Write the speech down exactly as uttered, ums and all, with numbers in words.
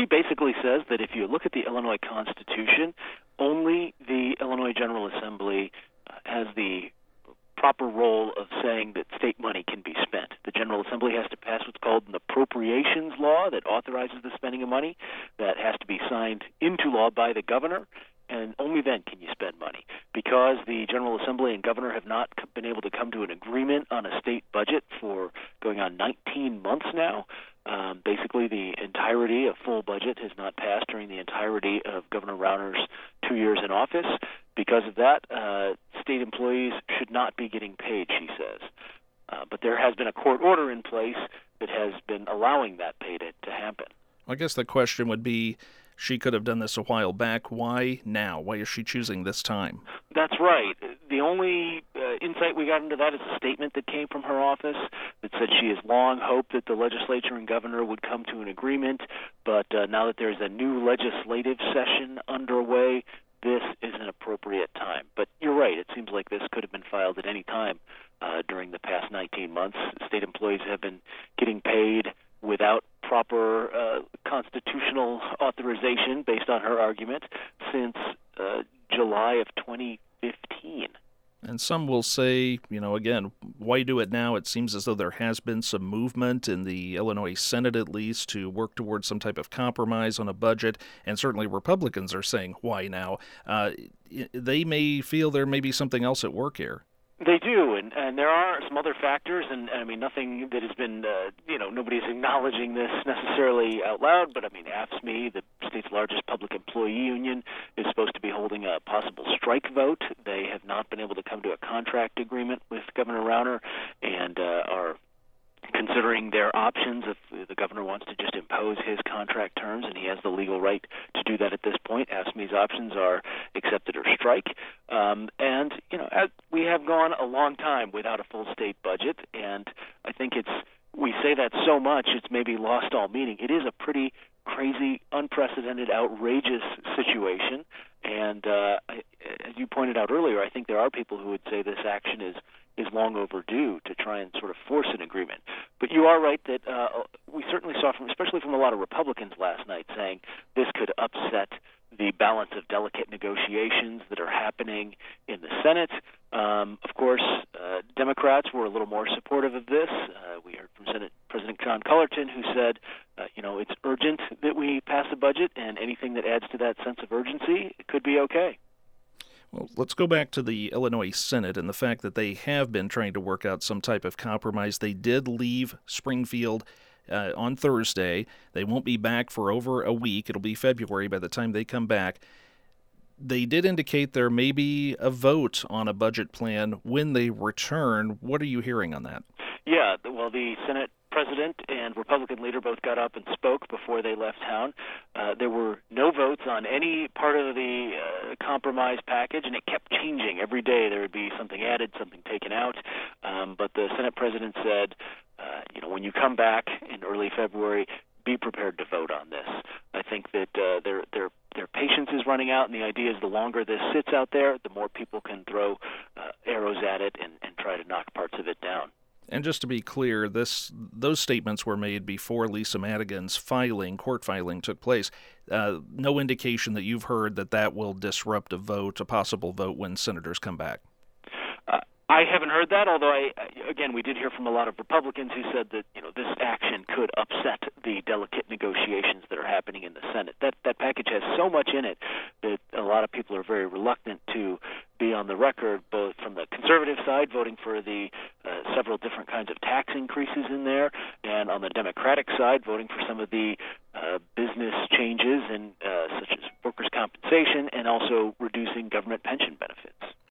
she basically says that if you look at the Illinois Constitution, only the Illinois General Assembly uh, has the proper role of saying that state money can be spent. The General Assembly has to pass what's called an appropriations law that authorizes the spending of money. That has to be signed into law by the governor, and only then can you spend money. Because the General Assembly and governor have not been able to come to an agreement on a state budget for going on nineteen months now, um, basically the entirety of full budget has not passed during the entirety of Governor Rauner's two years in office. Because of that, uh, state employees should not be getting paid, she says. Uh, but there has been a court order in place that has been allowing that pay to, to happen. I guess the question would be, she could have done this a while back. Why now? Why is she choosing this time? That's right. The only uh, insight we got into that is a statement that came from her office that said she has long hoped that the legislature and governor would come to an agreement, but uh, now that there's a new legislative session underway, this is an appropriate time. But you're right. It seems like this could have been filed at any time uh, during the past nineteen months. State employees have been getting paid without proper uh, constitutional authorization, based on her argument, since uh, July of twenty fifteen. And some will say, you know, again, why do it now? It seems as though there has been some movement in the Illinois Senate, at least, to work towards some type of compromise on a budget. And certainly Republicans are saying, why now? Uh, they may feel there may be something else at work here. They do, and, and there are some other factors, and, and I mean, nothing that has been, uh, you know, nobody's acknowledging this necessarily out loud, but I mean, A F S C M E, the state's largest public employee union, is supposed to be holding a possible strike vote. They have not been able to come to a contract agreement with Governor Rauner, and uh, are considering their options if the governor wants to just impose his contract terms, and he has the legal right to do that at this point. A F S C M E's options are accept it or strike. Um, and, you know, as we have gone a long time without a full state budget, and I think it's, we say that so much, it's maybe lost all meaning. It is a pretty crazy, unprecedented, outrageous situation. And uh, as you pointed out earlier, I think there are people who would say this action is is long overdue to try and sort of force an agreement. But you are right that uh, we certainly saw, from, especially from a lot of Republicans last night, saying this could upset the balance of delicate negotiations that are happening in the Senate. Um, of course, uh, Democrats were a little more supportive of this. Uh, we heard from Senate President John Cullerton, who said, uh, you know, it's urgent that we pass a budget, and anything that adds to that sense of urgency could be okay. Well, let's go back to the Illinois Senate and the fact that they have been trying to work out some type of compromise. They did leave Springfield uh, on Thursday. They won't be back for over a week. It'll be February by the time they come back. They did indicate there may be a vote on a budget plan when they return. What are you hearing on that? Yeah, well, the Senate president and Republican leader both got up and spoke before they left town. Uh, there were no votes on any part of the uh, compromise package, and it kept changing. Every day there would be something added, something taken out. Um, but the Senate president said, uh, you know, when you come back in early February, be prepared to vote on this. I think that uh, their their their patience is running out, and the idea is the longer this sits out there, the more people can throw uh, arrows at it and, and try to knock parts of it down. And just to be clear, this those statements were made before Lisa Madigan's filing, court filing, took place. Uh, no indication that you've heard that that will disrupt a vote, a possible vote, when senators come back. Uh, I haven't heard that, although, I, again, we did hear from a lot of Republicans who said that, you know, this action could upset the delicate negotiations that are happening in the Senate. That that package has so much in it that a lot of people are very reluctant to be on the record, both from the conservative side, voting for the uh, several different kinds of tax increases in there, and on the Democratic side, voting for some of the uh, business changes, in, uh, such as workers' compensation, and also reducing government pension benefits.